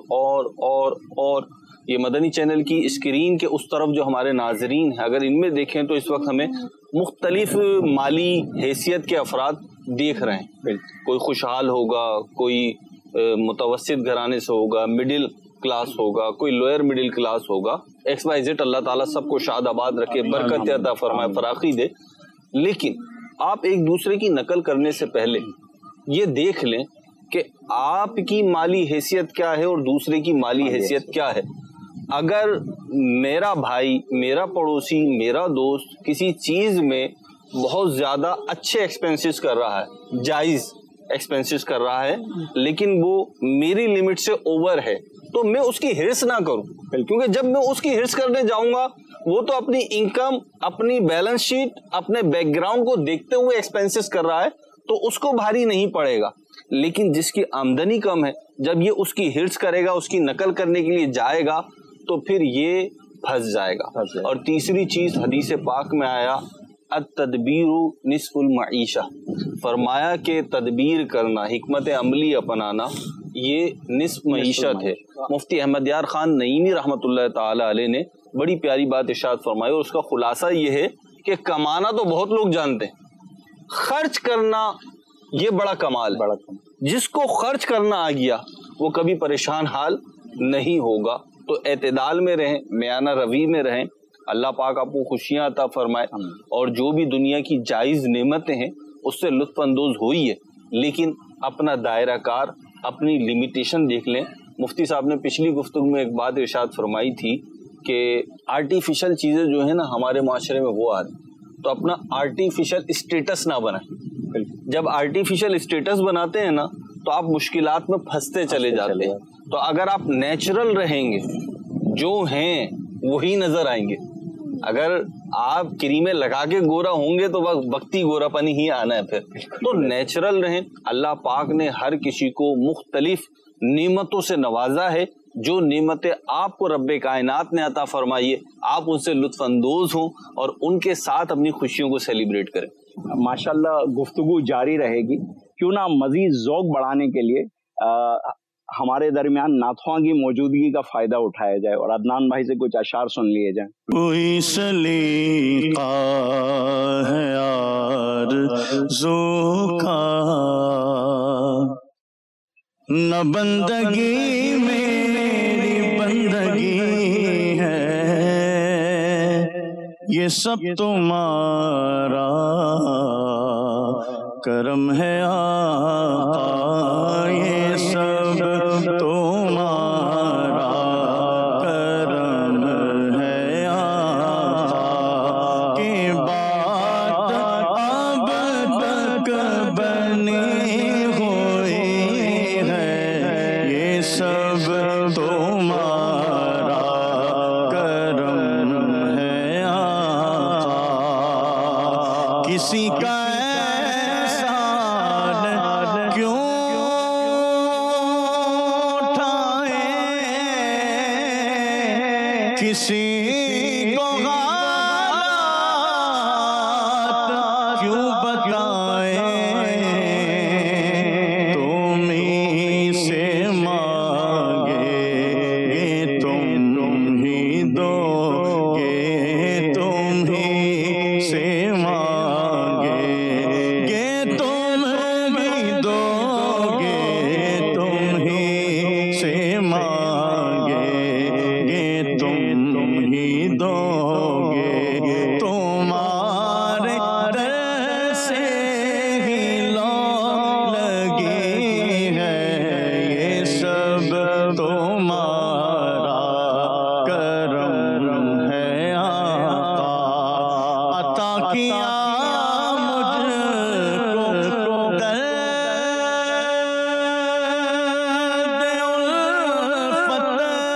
اور یہ مدنی چینل کی اسکرین کے اس طرف جو ہمارے ناظرین ہیں, اگر ان میں دیکھیں تو اس وقت ہمیں مختلف مالی حیثیت کے افراد دیکھ رہے ہیں. کوئی خوشحال ہوگا, کوئی متوسط گھرانے سے ہوگا, مڈل کلاس ہوگا, کوئی لوئر مڈل کلاس ہوگا, XYZ. اللہ تعالیٰ سب کو شاد آباد رکھے, برکت عطا فرمائے, فراخی دے. لیکن آپ ایک دوسرے کی نقل کرنے سے پہلے یہ دیکھ لیں کہ آپ کی مالی حیثیت کیا ہے اور دوسرے کی مالی حیثیت کیا ہے. اگر میرا بھائی, میرا پڑوسی, میرا دوست کسی چیز میں بہت زیادہ اچھے ایکسپینسز کر رہا ہے, جائز ایکسپینسز کر رہا ہے, لیکن وہ میری لمٹ سے اوور ہے, تو میں اس کی ہرس نہ کروں, کیونکہ جب میں اس کی ہرس کرنے جاؤں گا وہ تو اپنی انکم, اپنی بیلنس شیٹ, اپنے بیک گراؤنڈ کو دیکھتے ہوئے ایکسپینسز کر رہا ہے تو اس کو بھاری نہیں پڑے گا. لیکن جس کی آمدنی کم ہے, جب یہ اس کی ہرس کرے گا, اس کی نقل کرنے کے لیے جائے گا تو پھر یہ پھنس جائے گا. اور تیسری چیز حدیث پاک میں آیا التدبیر نصف المعیشہ, فرمایا کہ تدبیر کرنا, حکمت عملی اپنانا یہ نصف معیشت ہے. مفتی احمد یار خان نعیمی رحمۃ اللہ تعالی علیہ نے بڑی پیاری بات ارشاد فرمائی, اور اس کا خلاصہ یہ ہے کہ کمانا تو بہت لوگ جانتے ہیں, خرچ کرنا یہ بڑا کمال ہے. جس کو خرچ کرنا آ گیا وہ کبھی پریشان حال نہیں ہوگا. تو اعتدال میں رہیں, میانہ روی میں رہیں, اللہ پاک آپ کو خوشیاں عطا فرمائے, اور جو بھی دنیا کی جائز نعمتیں ہیں اس سے لطف اندوز ہوئی ہے، لیکن اپنا دائرہ کار، اپنی لمیٹیشن دیکھ لیں. مفتی صاحب نے پچھلی گفتگو میں ایک بات ارشاد فرمائی تھی کہ آرٹیفیشل چیزیں جو ہیں نا ہمارے معاشرے میں وہ آ رہی، تو اپنا آرٹیفیشل اسٹیٹس نہ بنائیں. جب آرٹیفیشل اسٹیٹس بناتے ہیں نا تو آپ مشکلات میں پھنستے چلے جاتے ہیں. تو اگر آپ نیچرل رہیں گے، جو ہیں وہی نظر آئیں گے. اگر آپ کریمیں لگا کے گورا ہوں گے تو وقتی گورا پانی ہی آنا ہے پھر. تو نیچرل رہیں. اللہ پاک نے ہر کسی کو مختلف نعمتوں سے نوازا ہے. جو نعمتیں آپ کو رب کائنات نے عطا فرمائی ہے آپ ان سے لطف اندوز ہوں اور ان کے ساتھ اپنی خوشیوں کو سیلیبریٹ کریں. ماشاءاللہ گفتگو جاری رہے گی. کیوں نہ مزید ذوق بڑھانے کے لیے ہمارے درمیان نعتخواں کی موجودگی کا فائدہ اٹھایا جائے اور عدنان بھائی سے کچھ اشعار سن لیے جائیں. کوئی سلیقہ ہے آرزو کا، نہ بندگی میری بندگی ہے، یہ سب تمہارا کرم ہے آقا، یہ سب تمہارا کرم ہے آقا، کی بات اب تک بنی ہوئی ہے، یہ سب تمہارا کرم ہے آقا. کسی کا کسی کو حالات کیوں بتائیں، تم ہی سے مانگے گے تم ہی دو گے، تم ہی سے مانگے گے تم ہی دو گے، تم ہی سے مانگے گے تم ہی دو گے، تمہارے در سے ہی لو لگی ہے، یہ سب تمہارا کرم ہے آقا. عطا کیا مجھ کو درد الفت،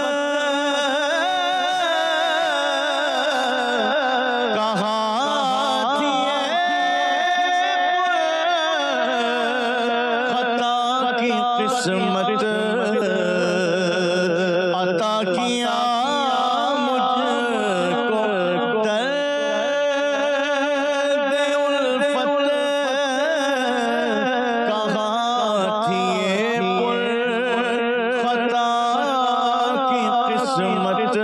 قسمت عطا کیا مجھ کو درد الفت، کہاں تھی یہ پر خطا کی قسمت،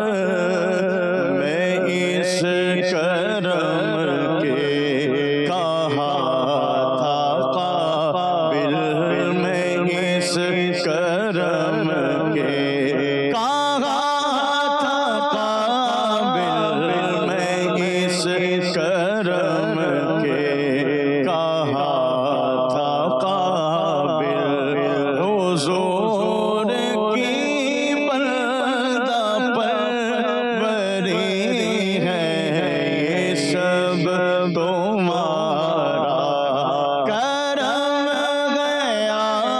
میں اس کرم کے کہا تھا قابل، اس کرم کے کہا تھا قابل، میں اس کرم کے کہا تھا قابل. حضور کی بندہ پروری ہے، یہ سب تمہارا کرم گیا،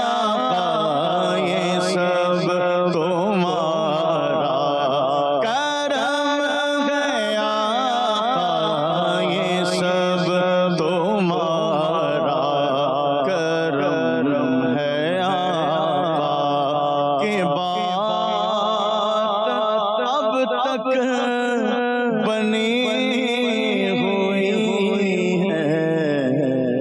یہ سب تمہارا کرم گیا، یہ سب تمہارا کرم ہے آقا. کہ بات اب تک بنی ہوئی ہے.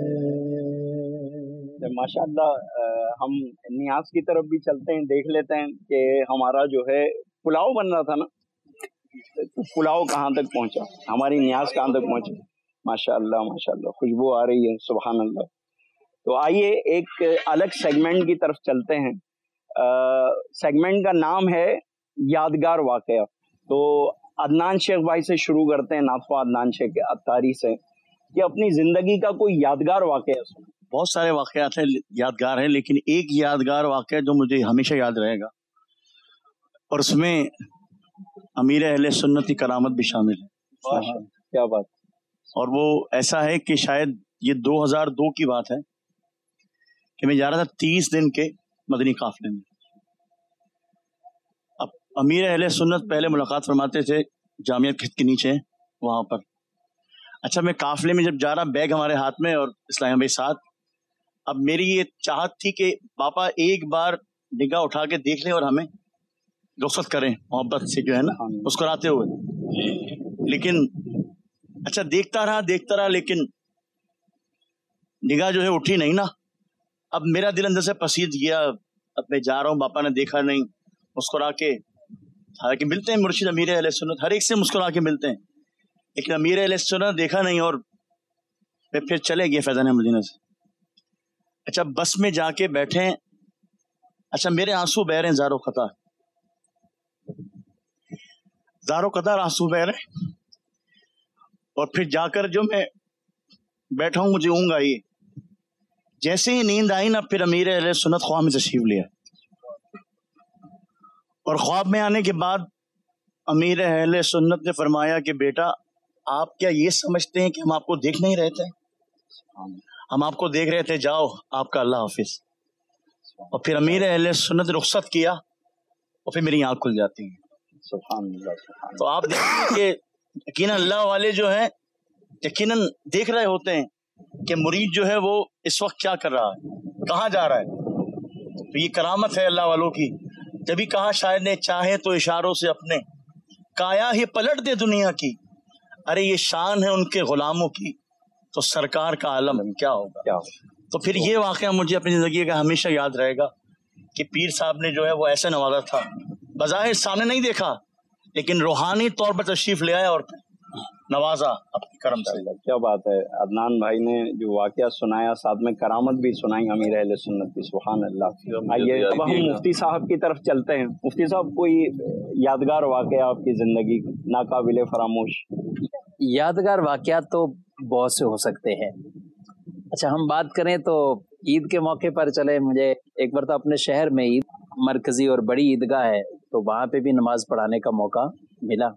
ماشاءاللہ ہم نیاز کی طرف بھی چلتے ہیں، دیکھ لیتے ہیں کہ ہمارا جو ہے پلاؤ بن رہا تھا نا، پلاؤ کہاں تک پہنچا، ہماری نیاز کہاں تک پہنچی. ماشاءاللہ ماشاءاللہ خوشبو آ رہی ہے، سبحان اللہ. تو آئیے ایک الگ سیگمنٹ کی طرف چلتے ہیں. سیگمنٹ کا نام ہے یادگار واقعہ. تو عدنان شیخ بھائی سے شروع کرتے ہیں، نعت خواں عدنان شیخ عطاری سے. کہ اپنی زندگی کا کوئی یادگار واقعہ سنائیں. بہت سارے واقعات ہیں یادگار ہیں، لیکن ایک یادگار واقعہ جو مجھے ہمیشہ یاد رہے گا، اور اس میں امیر اہل سنت کی کرامت بھی شامل ہے. کیا بات. اور وہ ایسا ہے کہ شاید یہ 2002 کی بات ہے کہ میں جا رہا تھا 30 دن کے مدنی قافلے میں. اب امیر اہل سنت پہلے ملاقات فرماتے تھے جامعہ کھت کے نیچے وہاں پر. اچھا میں قافلے میں جب جا رہا، بیگ ہمارے ہاتھ میں اور اسلام بھائی ساتھ. اب میری یہ چاہت تھی کہ پاپا ایک بار نگاہ اٹھا کے دیکھ لیں اور ہمیں رخصت کریں محبت سے جو ہے نا مسکراتے ہوئے. لیکن اچھا دیکھتا رہا لیکن نگاہ جو ہے اٹھی نہیں نا. اب میرا دل اندر سے پسید گیا. اب میں جا رہا ہوں، باپا نے دیکھا نہیں، مسکرا کے، حالانکہ ملتے ہیں مرشد امیر اہل سنت، ہر ایک سے مسکرا کے ملتے ہیں، لیکن امیر اہل سنت دیکھا نہیں اور میں پھر چلے گئے فیضان مدینہ سے. اچھا بس میں جا کے بیٹھے، اچھا میرے آنسو بہ رہے ہیں زارو قطار آنسو بہ رہے ہیں. اور پھر جا کر جو میں بیٹھا ہوں مجھے اونگ آئی. جیسے ہی نیند آئی نا، پھر امیر اہل سنت خواب میں تشریف لیا. اور خواب میں آنے کے بعد امیر اہل سنت نے فرمایا کہ بیٹا آپ کیا یہ سمجھتے ہیں کہ ہم آپ کو دیکھ نہیں رہے تھے؟ ہم آپ کو دیکھ رہے تھے، جاؤ آپ کا اللہ حافظ. اور پھر امیر اہل سنت نے رخصت کیا اور پھر میری آنکھ کھل جاتی ہے. سبحان اللہ. تو آپ دیکھیں کہ یقیناً اللہ والے جو ہیں یقیناً دیکھ رہے ہوتے ہیں کہ مرید جو ہے وہ اس وقت کیا کر رہا ہے، کہاں جا رہا ہے. تو یہ کرامت ہے اللہ والوں کی. جبھی کہا شاعر نے چاہے تو اشاروں سے اپنے کایا ہی پلٹ دے دنیا کی. ارے یہ شان ہے ان کے غلاموں کی، تو سرکار کا عالم کیا ہوگا. تو پھر یہ واقعہ مجھے اپنی زندگی کا ہمیشہ یاد رہے گا کہ پیر صاحب نے جو ہے وہ ایسے نوازا تھا. بظاہر سامنے نہیں دیکھا لیکن روحانی طور پر تشریف لے آیا اور نوازا اپنے کرم سے. کیا بات ہے. عدنان بھائی نے جو واقعہ سنایا، ساتھ میں کرامت بھی سنائی امیر اہل سنت کی. سبحان اللہ. آئیے اب ہم مفتی صاحب کی طرف چلتے ہیں. مفتی صاحب کوئی یادگار واقعہ آپ کی زندگی ناقابل فراموش؟ یادگار واقعات تو بہت سے ہو سکتے ہیں. اچھا ہم بات کریں تو عید کے موقع پر چلے، مجھے ایک بار تو اپنے شہر میں عید مرکزی اور بڑی عیدگاہ ہے تو وہاں پہ بھی نماز پڑھانے کا موقع ملا.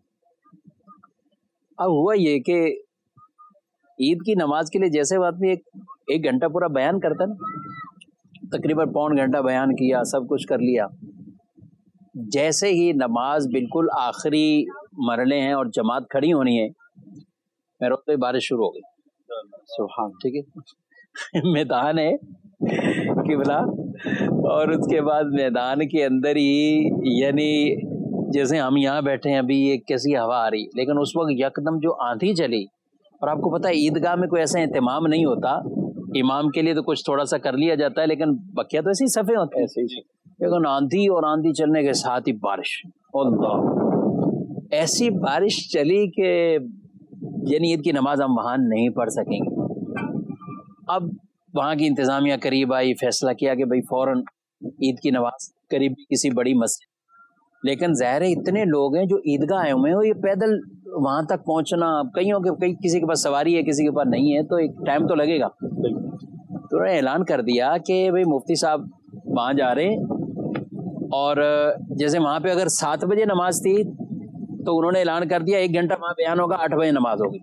اب ہوا یہ کہ عید کی نماز کے لیے جیسے آدمی ایک گھنٹہ پورا بیان کرتا نا، تقریباً پون گھنٹہ بیان کیا، سب کچھ کر لیا. جیسے ہی نماز بالکل آخری مرحلے ہیں اور جماعت کھڑی ہونی ہے، میرے وقت بارش شروع ہو گئی. سبحان. ٹھیک ہے، میدان ہے قبلہ، اور اس کے بعد میدان کے اندر ہی یعنی جیسے ہم یہاں بیٹھے ہیں ابھی ایک کیسی ہوا آ رہی، لیکن اس وقت یکدم جو آندھی چلی. اور آپ کو پتہ ہے عیدگاہ میں کوئی ایسا اہتمام نہیں ہوتا، امام کے لیے تو کچھ تھوڑا سا کر لیا جاتا ہے لیکن بقیہ تو ایسے ہی صفے ہوتے ہیں. لیکن آندھی چلنے کے ساتھ ہی بارش، اللہ ایسی بارش چلی کہ یعنی عید کی نماز ہم وہاں نہیں پڑھ سکیں گے. اب وہاں کی انتظامیہ قریب آئی، فیصلہ کیا کہ بھائی فوراً عید کی نماز قریب کسی بڑی مسجد. لیکن ظاہر ہے اتنے لوگ ہیں جو عیدگاہ آئے ہوئے ہیں، یہ پیدل وہاں تک پہنچنا، کئیوں کے کئی کسی کے پاس سواری ہے کسی کے پاس نہیں ہے، تو ایک ٹائم تو لگے گا. تو انہوں نے اعلان کر دیا کہ بھائی مفتی صاحب وہاں جا رہے ہیں، اور جیسے وہاں پہ اگر 7 بجے نماز تھی تو انہوں نے اعلان کر دیا 1 گھنٹہ وہاں بیان ہوگا، 8 بجے نماز ہوگی.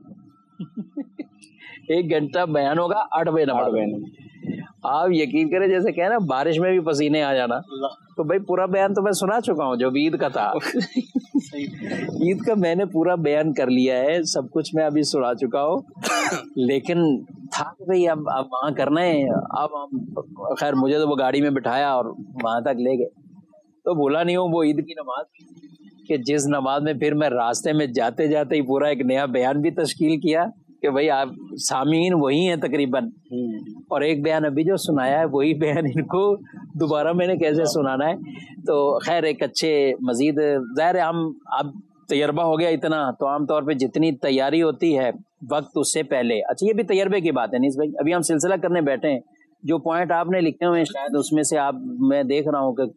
1 گھنٹہ بیان ہوگا، 8 بجے نماز ہوگی. آپ یقین کریں جیسے کہنا نا بارش میں بھی پسینے آ جانا. تو بھائی پورا بیان تو میں سنا چکا ہوں جو بھی عید کا تھا. عید کا میں نے پورا بیان کر لیا ہے، سب کچھ میں ابھی سنا چکا ہوں. لیکن تھا کہ بھائی اب وہاں کرنا ہے. اب خیر مجھے تو وہ گاڑی میں بٹھایا اور وہاں تک لے گئے. تو بھولا نہیں ہوں وہ عید کی نماز کہ جس نماز میں پھر میں راستے میں جاتے جاتے ہی پورا ایک نیا بیان بھی تشکیل کیا کہ بھائی آپ سامعین وہی ہیں تقریباً، اور ایک بیان ابھی جو سنایا ہے وہی بیان ان کو دوبارہ میں نے کیسے سنانا ہے. تو خیر ایک اچھے مزید ظاہر ہے ہم اب تجربہ ہو گیا اتنا، تو عام طور پہ جتنی تیاری ہوتی ہے وقت اس سے پہلے. اچھا یہ بھی تجربے کی بات ہے نیس بھائی، ابھی ہم سلسلہ کرنے بیٹھے ہیں، جو پوائنٹ آپ نے لکھے ہوئے ہیں شاید اس میں سے آپ میں دیکھ رہا ہوں کہ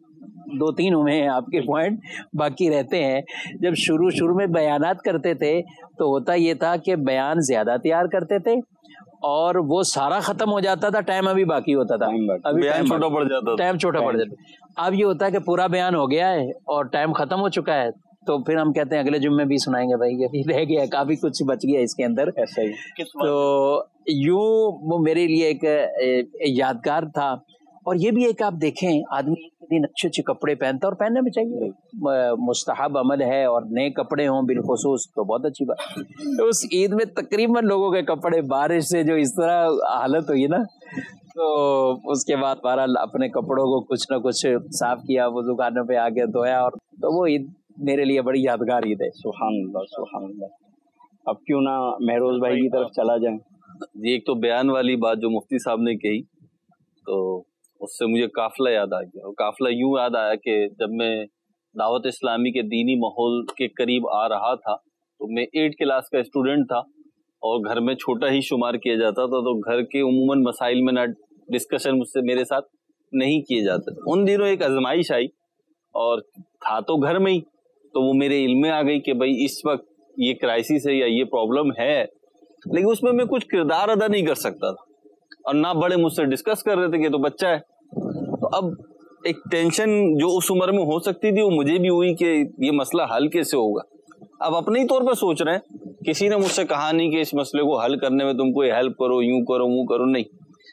2-3 हुए हैं आपके पॉइंट, बाकी रहते हैं। जब शुरू में बयानात करते थे तो होता ये था कि बयान ज्यादा तैयार करते थे और वो सारा खत्म हो जाता था, टाइम अभी बाकी होता था, अभी बयान छोटा पड़ जाता था, टाइम छोटा पड़ जाता। अब ये होता है कि पूरा बयान हो गया है और टाइम खत्म हो चुका है, तो फिर हम कहते हैं अगले जुम्मे भी सुनाएंगे भाई, ये भी रह गया, काफी कुछ बच गया इसके अंदर। ऐसा ही तो यूं वो मेरे लिए एक यादगार था। और ये भी एक आप देखें, आदमी एक दिन अच्छे अच्छे कपड़े पहनता है और पहनना भी चाहिए, मुस्तहब अमल है, और नए कपड़े हों बिलखुसूस तो बहुत अच्छी बात। तो उस ईद में तकरीबन लोगों के कपड़े बारिश से जो इस तरह हालत हुई ना, तो उसके बाद बहरहाल अपने कपड़ों को कुछ ना कुछ साफ किया, वुज़ू खाने पे आके धोया, और तो वो ईद मेरे लिए बड़ी यादगार ईद है। सुभान अल्लाह, सुभान अल्लाह। अब क्यों ना महरोज भाई की तरफ चला जाए। ये एक तो बयान वाली बात जो मुफ्ती साहब ने कही, तो उससे मुझे काफिला याद आ गया। और काफिला यूं याद आया कि जब मैं दावत इस्लामी के दीनी माहौल के करीब आ रहा था, तो मैं 8 क्लास का स्टूडेंट था और घर में छोटा ही शुमार किया जाता था, तो घर के उमूमन मसाइल में ना डिस्कशन मुझसे मेरे साथ नहीं किए जाते। उन दिनों एक आजमाइश आई और था तो घर में ही, तो वो मेरे इल्म में आ गई कि भाई इस वक्त ये क्राइसिस है या ये प्रॉब्लम है, लेकिन उसमें मैं कुछ किरदार अदा नहीं कर सकता था और ना बड़े मुझसे डिस्कस कर रहे थे कि तो बच्चा है। तो अब एक टेंशन जो उस उम्र में हो सकती थी वो मुझे भी हुई कि ये मसला हल कैसे होगा। अब अपने ही तौर पर सोच रहे हैं, किसी ने मुझसे कहा नहीं कि इस मसले को हल करने में तुम कोई हेल्प करो, यूं करो वो करो, नहीं।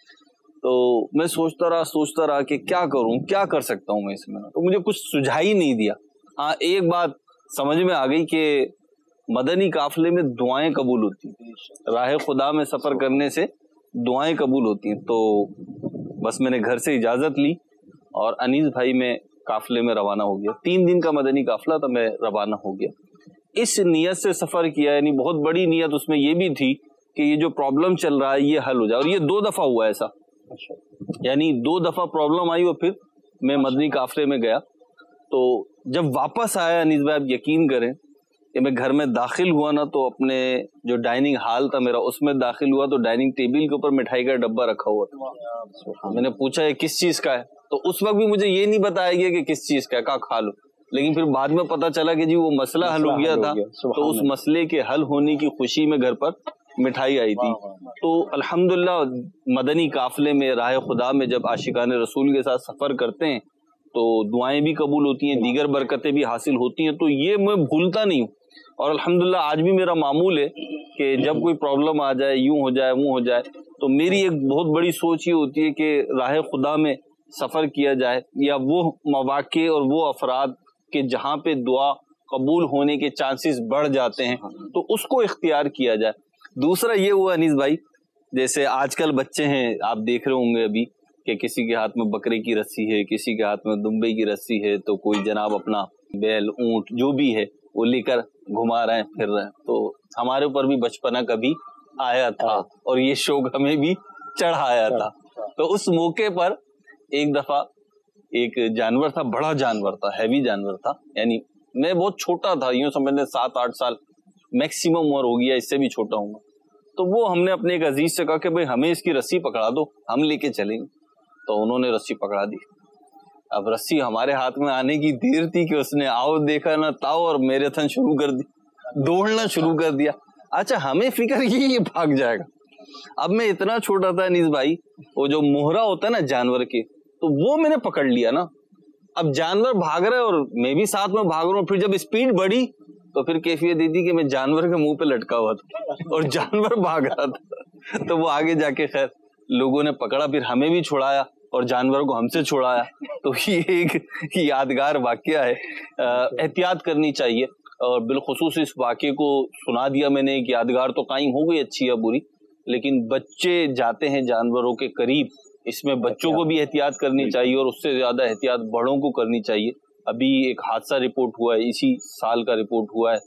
तो मैं सोचता रहा कि क्या करूं, क्या कर सकता हूं मैं इसमें, तो मुझे कुछ सुझाव ही नहीं दिया। हाँ, एक बात समझ में आ गई कि मदनी काफिले में दुआएं कबूल होती हैं, राह खुदा में सफर करने से दुआएं कबूल होती हैं। तो बस मैंने घर से इजाजत ली और अनीस भाई में काफिले में रवाना हो गया। 3 दिन का मदनी काफिला था, मैं रवाना हो गया। इस नियत से सफर किया, यानी बहुत बड़ी नियत उसमें ये भी थी कि ये जो प्रॉब्लम चल रहा है ये हल हो जाए। और ये 2 दफा हुआ ऐसा, यानी 2 दफा प्रॉब्लम आई और फिर मैं मदनी काफिले में गया। तो जब वापस आया अनीस भाई, आप यकीन करें कि मैं घर में दाखिल हुआ ना, तो अपने जो डाइनिंग हॉल था मेरा उसमें दाखिल हुआ, तो डाइनिंग टेबल के ऊपर मिठाई का डब्बा रखा हुआ था। मैंने पूछा ये किस चीज का है, तो उस वक्त भी मुझे ये नहीं बताया गया कि किस चीज का है, का खा लो। लेकिन फिर बाद में पता चला कि जी वो मसला हल हो गया था। तो उस मसले के हल होने की खुशी में घर पर मिठाई आई थी। तो अल्हम्दुलिल्लाह मदनी काफिले में राह खुदा में जब आशिकान रसूल के साथ सफर करते हैं तो दुआएं भी कबूल होती हैं, दीगर बरकतें भी हासिल होती हैं। तो ये मैं भूलता नहीं हूँ और अल्हम्दुलिल्लाह आज भी मेरा मामूल है कि जब कोई प्रॉब्लम आ जाए, यूं हो जाए वो हो जाए, तो मेरी एक बहुत बड़ी सोच ये होती है कि राह खुदा में सफर किया जाए, या वो मौके और वो अफराद के जहाँ पे दुआ कबूल होने के चांसेस बढ़ जाते हैं तो उसको इख्तियार किया जाए। दूसरा ये हुआ अनीस भाई, जैसे आजकल बच्चे हैं, आप देख रहे होंगे अभी कि किसी के हाथ में बकरे की रस्सी है, किसी के हाथ में दुम्बे की रस्सी है, तो कोई जनाब अपना बैल ऊंट जो भी है वो लेकर घुमा रहे हैं, फिर रहे हैं। तो हमारे ऊपर भी बचपना कभी आया था और ये शौक हमें भी चढ़ाया था। तो उस मौके पर एक दफा एक जानवर था, बड़ा जानवर था, हैवी जानवर था, यानी मैं बहुत छोटा था, यूं समझ लें 7-8 साल मैक्सिमम उम्र हो गया, इससे भी छोटा हूँ। तो वो हमने अपने एक अजीज से कहा कि भाई हमें इसकी रस्सी पकड़ा दो, हम लेके चलेंगे। तो उन्होंने रस्सी पकड़ा दी। अब रस्सी हमारे हाथ में आने की देर थी कि उसने आओ देखा ना ताओ और मैराथन शुरू कर दी, दौड़ना शुरू कर दिया। अच्छा, हमें फिक्र ये भाग जाएगा। अब मैं इतना छोटा था अनीस भाई, वो जो मोहरा होता है ना जानवर के, तो वो मैंने पकड़ लिया ना। अब जानवर भाग रहा है और मैं भी साथ में भाग रहा हूँ। फिर जब स्पीड बढ़ी तो फिर कैफियत दी थी कि मैं जानवर के मुंह पे लटका हुआ था और जानवर भाग रहा था। तो वो आगे जाके खैर लोगों ने पकड़ा, फिर हमें भी छुड़ाया और जानवर को हमसे छुड़ाया। तो ये एक यादगार वाकया है। एहतियात करनी चाहिए और बिलखुसूस इस वाकये को सुना दिया मैंने। एक यादगार तो कायम हो गई, अच्छी या बुरी, लेकिन बच्चे जाते हैं जानवरों के करीब, इसमें बच्चों को भी एहतियात करनी चाहिए और उससे ज्यादा एहतियात बड़ों को करनी चाहिए। अभी एक हादसा रिपोर्ट हुआ है, इसी साल का रिपोर्ट हुआ है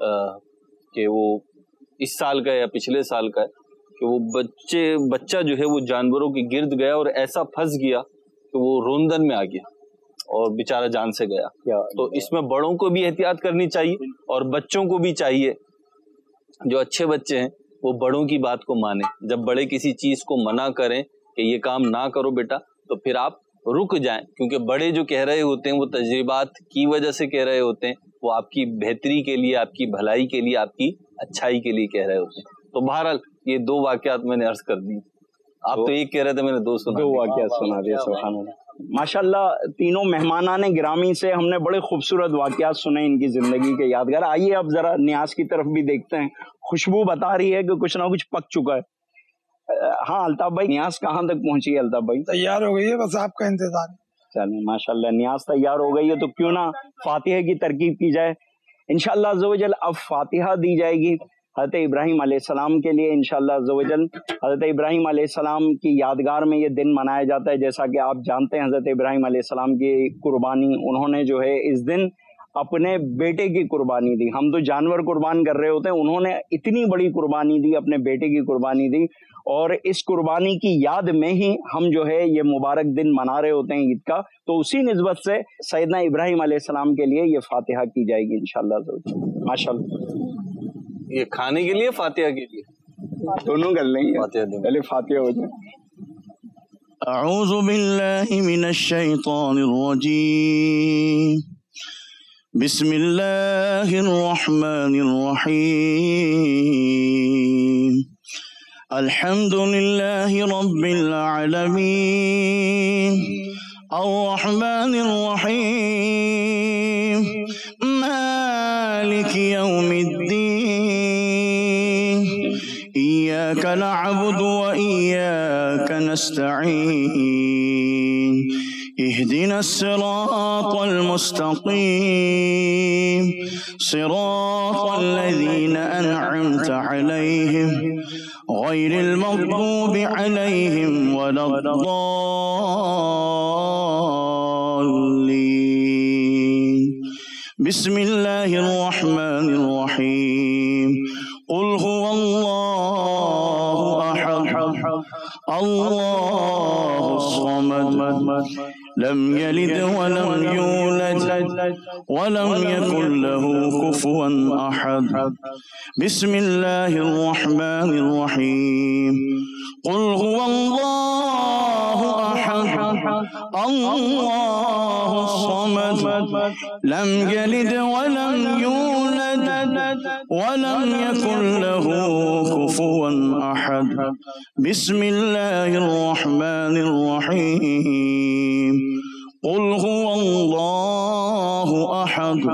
कि वो इस साल का या पिछले साल का है कि वो बच्चा जो है वो जानवरों के गिर्द गया और ऐसा फंस गया कि वो रोंदन में आ गया और बेचारा जान से गया। तो इसमें बड़ों को भी एहतियात करनी चाहिए और बच्चों को भी चाहिए। जो अच्छे बच्चे हैं वो बड़ों की बात को माने। जब बड़े किसी चीज को मना करें कि ये काम ना करो बेटा, तो फिर आप رک جائیں، کیونکہ بڑے جو کہہ رہے ہوتے ہیں وہ تجربات کی وجہ سے کہہ رہے ہوتے ہیں، وہ آپ کی بہتری کے لیے، آپ کی بھلائی کے لیے، آپ کی اچھائی کے لیے کہہ رہے ہوتے ہیں۔ تو بہرحال یہ دو واقعات میں نے عرض کر دی، آپ تو ایک کہہ رہے تھے، میں نے دو واقعات سنا دیا۔ سبحان اللہ، ماشاء اللہ، تینوں مہمانان گرامی سے ہم نے بڑے خوبصورت واقعات سنے ان کی زندگی کے یادگار۔ آئیے اب ذرا نیاز کی طرف بھی دیکھتے ہیں، خوشبو بتا رہی ہے کہ کچھ نہ کچھ پک چکا ہے۔ ہاں الطاف بھائی، نیاز کہاں تک پہنچی ہے؟ الطاف بھائی تیار ہو گئی ہے، بس آپ کا انتظار ہے۔ چلیں ماشاء اللہ، نیاز تیار ہو گئی ہے تو کیوں نہ فاتحہ کی ترکیب کی جائے انشاءاللہ عز و جل۔ اب فاتحہ دی جائے گی حضرت ابراہیم علیہ السلام کے لیے انشاءاللہ عز و جل۔ حضرت ابراہیم علیہ السلام کی یادگار میں یہ دن منایا جاتا ہے، جیسا کہ آپ جانتے ہیں حضرت ابراہیم علیہ السلام کی قربانی، انہوں نے جو ہے اس دن اپنے بیٹے کی قربانی دی۔ ہم تو جانور قربان کر رہے ہوتے ہیں، انہوں نے اتنی بڑی قربانی دی، اپنے بیٹے کی قربانی دی، اور اس قربانی کی یاد میں ہی ہم جو ہے یہ مبارک دن منا رہے ہوتے ہیں عید کا۔ تو اسی نسبت سے سیدنا ابراہیم علیہ السلام کے لیے یہ فاتحہ کی جائے گی انشاءاللہ۔ ماشاءاللہ، یہ کھانے کے لیے، فاتحہ کے لیے، دونوں کر لیں گے، پہلے فاتحہ ہو جائے۔ اعوذ باللہ من الشیطان الرجیم، بسم اللہ الرحمن الرحیم، الحمد للہ رب العالمین، الرحمن الرحیم، مالک یوم الدین، ایاک نعبد و ایاک نستعین، اهدنا الصراط المستقيم، صراط الذين أنعمت عليهم غير المغضوب عليهم ولا الضالين، بسم الله الرحمن الرحيم، قل هو الله أحد الله الصمد، لم يلد ولم يولد ولم يكن له كفوا أحد، بسم الله الرحمن الرحيم، قل هو الله أحد الله الصمد، لم يلد ولم يولد ولم يكن له كفوا أحد، بسم الله الرحمن الرحيم، قل هو الله أحد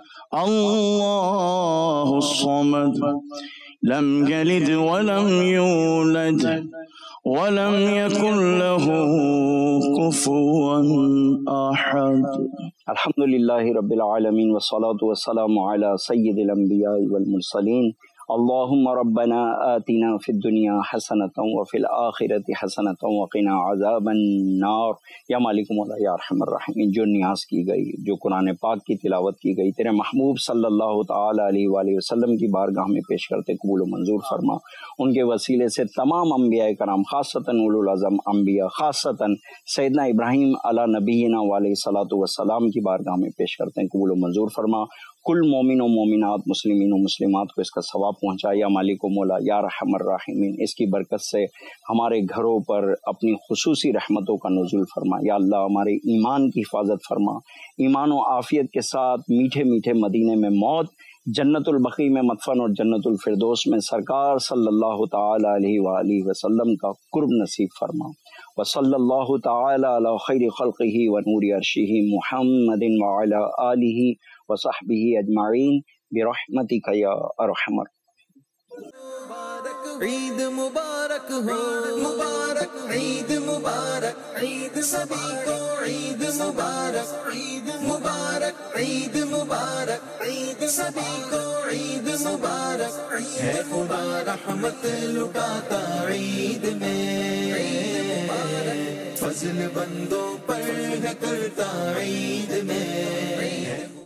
الله الصمد، لم يلد ولم يولد ولم يكن له كفوا أحد۔ الحمد للہ رب العالمین، والصلاة والسلام علی سید الانبیاء والمرسلین، اللہم ربنا آتنا فی الدنیا حسنۃ وفی الآخرۃ حسنۃ وقنا عذاب النار۔ یا مالک مولا یا ارحم الراحمین، جو نیاز کی گئی، جو قرآن پاک کی تلاوت کی گئی، تیرے محبوب صلی اللہ تعالی علیہ وآلہ وسلم کی بارگاہ میں پیش کرتے قبول و منظور فرما۔ ان کے وسیلے سے تمام انبیاء کرام، خاصتاً اولو العزم انبیاء، خاصتاً سیدنا ابراہیم علی نبینا علیہ الصلوۃ والسلام کی بارگاہ میں پیش کرتے ہیں قبول و منظور فرما۔ کل مومن و مومنات، مسلمین و مسلمات کو اس کا ثواب پہنچا۔ یا مالک و مولا یا ارحم الراحمین، اس کی برکت سے ہمارے گھروں پر اپنی خصوصی رحمتوں کا نزول فرما۔ یا اللہ ہمارے ایمان کی حفاظت فرما، ایمان و عافیت کے ساتھ میٹھے میٹھے مدینے میں موت، جنت البقیع میں مدفن اور جنت الفردوس میں سرکار صلی اللہ تعالی علیہ وآلہ وسلم کا قرب نصیب فرما۔ وصلی اللہ تعالی علی خیر خلقہ ونور عرشہ محمد وعلی آلہ وصحبہ اجمعین برحمتک یا ارحم عید مبارک ہو، مبارک عید مبارک، عید سبھی کو عید مبارک، عید مبارک عید مبارک، عید سبھی کو عید مبارک، ہے خدا رحمت لٹاتا عید میں، فضل بندوں پر ہے کرتا عید میں۔